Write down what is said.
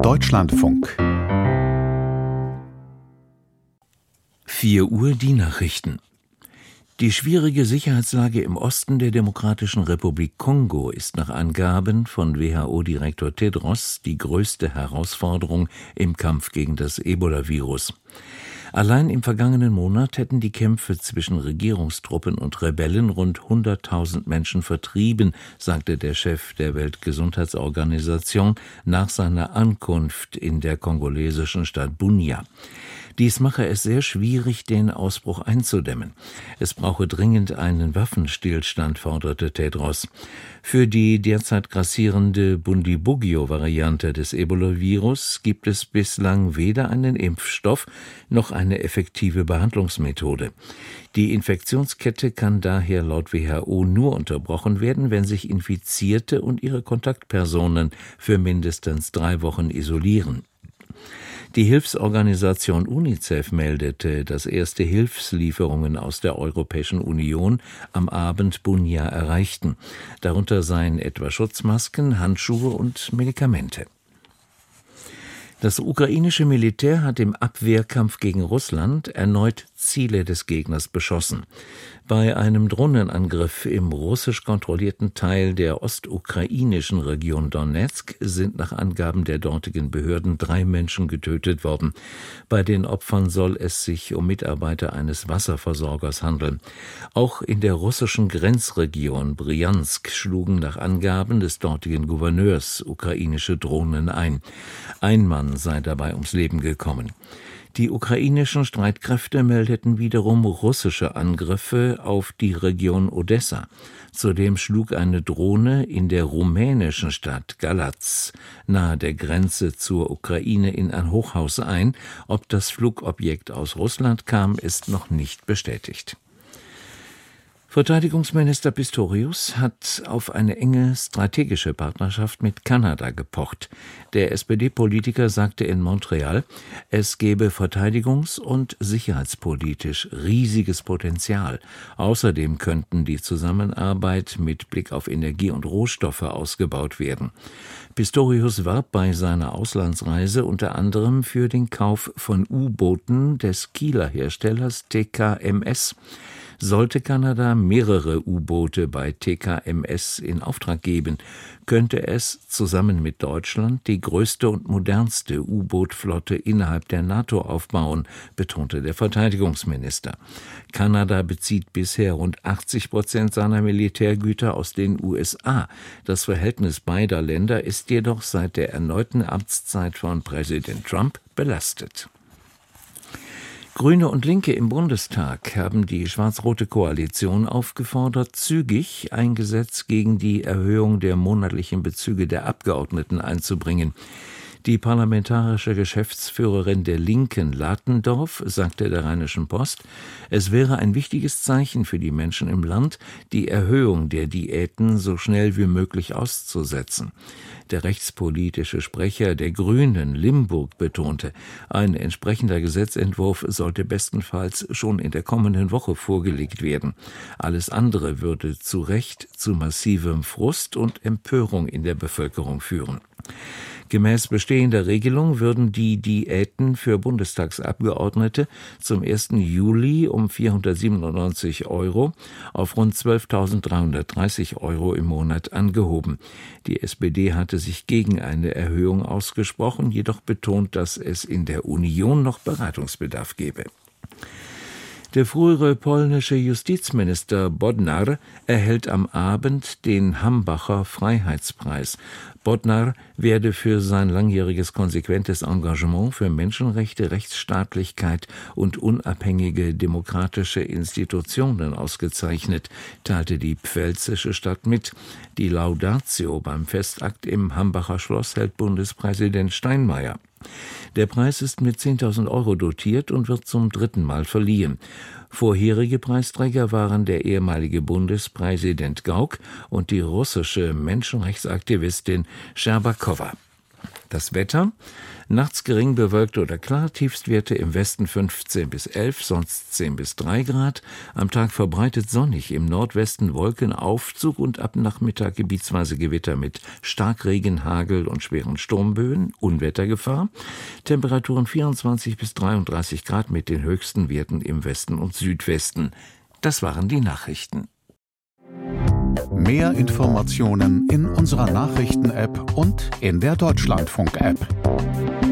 Deutschlandfunk. 4 Uhr die Nachrichten. Die schwierige Sicherheitslage im Osten der Demokratischen Republik Kongo ist nach Angaben von WHO-Direktor Tedros die größte Herausforderung im Kampf gegen das Ebola-Virus. Allein im vergangenen Monat hätten die Kämpfe zwischen Regierungstruppen und Rebellen rund 100.000 Menschen vertrieben, sagte der Chef der Weltgesundheitsorganisation nach seiner Ankunft in der kongolesischen Stadt Bunia. Dies mache es sehr schwierig, den Ausbruch einzudämmen. Es brauche dringend einen Waffenstillstand, forderte Tedros. Für die derzeit grassierende Bundibugyo-Variante des Ebola-Virus gibt es bislang weder einen Impfstoff noch eine effektive Behandlungsmethode. Die Infektionskette kann daher laut WHO nur unterbrochen werden, wenn sich Infizierte und ihre Kontaktpersonen für mindestens 3 Wochen isolieren. Die Hilfsorganisation UNICEF meldete, dass erste Hilfslieferungen aus der Europäischen Union am Abend Bunia erreichten. Darunter seien etwa Schutzmasken, Handschuhe und Medikamente. Das ukrainische Militär hat im Abwehrkampf gegen Russland erneut Ziele des Gegners beschossen. Bei einem Drohnenangriff im russisch kontrollierten Teil der ostukrainischen Region Donezk sind nach Angaben der dortigen Behörden 3 Menschen getötet worden. Bei den Opfern soll es sich um Mitarbeiter eines Wasserversorgers handeln. Auch in der russischen Grenzregion Bryansk schlugen nach Angaben des dortigen Gouverneurs ukrainische Drohnen ein. Ein Mann sei dabei ums Leben gekommen. Die ukrainischen Streitkräfte meldeten wiederum russische Angriffe auf die Region Odessa. Zudem schlug eine Drohne in der rumänischen Stadt Galatz nahe der Grenze zur Ukraine in ein Hochhaus ein. Ob das Flugobjekt aus Russland kam, ist noch nicht bestätigt. Verteidigungsminister Pistorius hat auf eine enge strategische Partnerschaft mit Kanada gepocht. Der SPD-Politiker sagte in Montreal, es gebe verteidigungs- und sicherheitspolitisch riesiges Potenzial. Außerdem könnten die Zusammenarbeit mit Blick auf Energie und Rohstoffe ausgebaut werden. Pistorius warb bei seiner Auslandsreise unter anderem für den Kauf von U-Booten des Kieler Herstellers TKMS. Sollte Kanada mehrere U-Boote bei TKMS in Auftrag geben, könnte es zusammen mit Deutschland die größte und modernste U-Boot-Flotte innerhalb der NATO aufbauen, betonte der Verteidigungsminister. Kanada bezieht bisher rund 80% seiner Militärgüter aus den USA. Das Verhältnis beider Länder ist jedoch seit der erneuten Amtszeit von Präsident Trump belastet. Grüne und Linke im Bundestag haben die schwarz-rote Koalition aufgefordert, zügig ein Gesetz gegen die Erhöhung der monatlichen Bezüge der Abgeordneten einzubringen. Die parlamentarische Geschäftsführerin der Linken, Latendorf, sagte der Rheinischen Post, es wäre ein wichtiges Zeichen für die Menschen im Land, die Erhöhung der Diäten so schnell wie möglich auszusetzen. Der rechtspolitische Sprecher der Grünen, Limburg, betonte, ein entsprechender Gesetzentwurf sollte bestenfalls schon in der kommenden Woche vorgelegt werden. Alles andere würde zu Recht zu massivem Frust und Empörung in der Bevölkerung führen. Gemäß bestehender Regelung würden die Diäten für Bundestagsabgeordnete zum 1. Juli um 497 € auf rund 12.330 € im Monat angehoben. Die SPD hatte sich gegen eine Erhöhung ausgesprochen, jedoch betont, dass es in der Union noch Beratungsbedarf gebe. Der frühere polnische Justizminister Bodnar erhält am Abend den Hambacher Freiheitspreis. Bodnar werde für sein langjähriges konsequentes Engagement für Menschenrechte, Rechtsstaatlichkeit und unabhängige demokratische Institutionen ausgezeichnet, teilte die pfälzische Stadt mit. Die Laudatio beim Festakt im Hambacher Schloss hält Bundespräsident Steinmeier. Der Preis ist mit 10.000 € dotiert und wird zum 3. Mal verliehen. Vorherige Preisträger waren der ehemalige Bundespräsident Gauck und die russische Menschenrechtsaktivistin Scherbakowa. Das Wetter: nachts gering bewölkt oder klar, Tiefstwerte im Westen 15 bis 11, sonst 10 bis 3 Grad. Am Tag verbreitet sonnig, im Nordwesten Wolkenaufzug und ab Nachmittag gebietsweise Gewitter mit Starkregen, Hagel und schweren Sturmböen, Unwettergefahr. Temperaturen 24 bis 33 Grad mit den höchsten Werten im Westen und Südwesten. Das waren die Nachrichten. Mehr Informationen in unserer Nachrichten-App und in der Deutschlandfunk-App.